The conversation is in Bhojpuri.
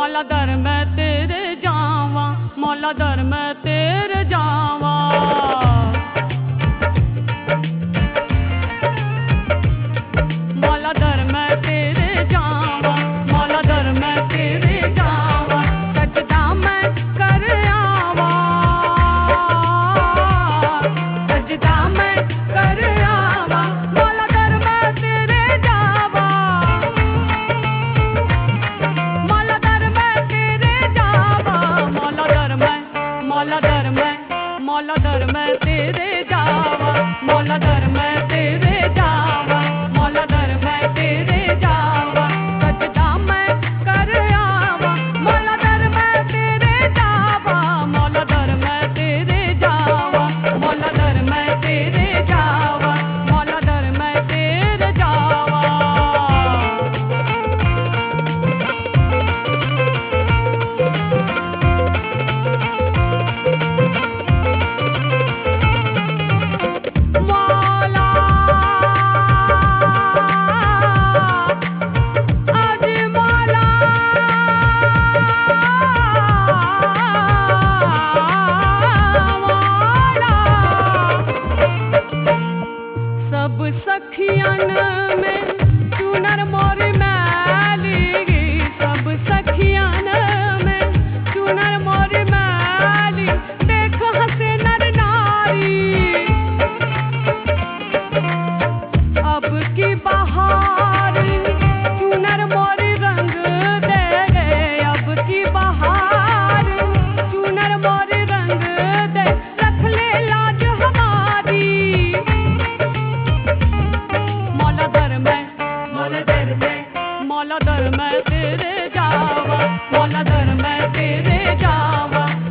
मौला दर मैं तेरे जावा, मौला दर मैं तेरे जावा। मौला दर मैं तेरे जावा, मौला दर मैं तेरे जावा, सजदा मैं कर आवा, सजदा मैं कर आवा, मौला दर मैं तेरे जावा, मौला दर मैं तेरे जावा, मौला दर मैं, मौला दर मैं, मौला दर मैं तेरे जावा, मौला दर मैं तेरे जावा, मौला दर मैं तेरे जावा, सजदा मैं कर आवा, मौला दर मैं तेरे जावा, मौला दर मैं तेरे जावा, मौला दर मैं तेरे जावा, मौला दर मैं तेरे जावा। मौला आज मौला मौला सब सखियन में चुनर मोर मैली, सब सखियन में चुनर मोर मैली, देख हंसे नर नारी, अब की बहार चुनर मोर रंग दे गए, अब की बहार चुनर मोर रंग दे, रख ले लाज हमारी। मौला दर मैं, मौला दर मैं, मौला दर मैं तेरे जावा, मौला दर मैं तेरे जावा,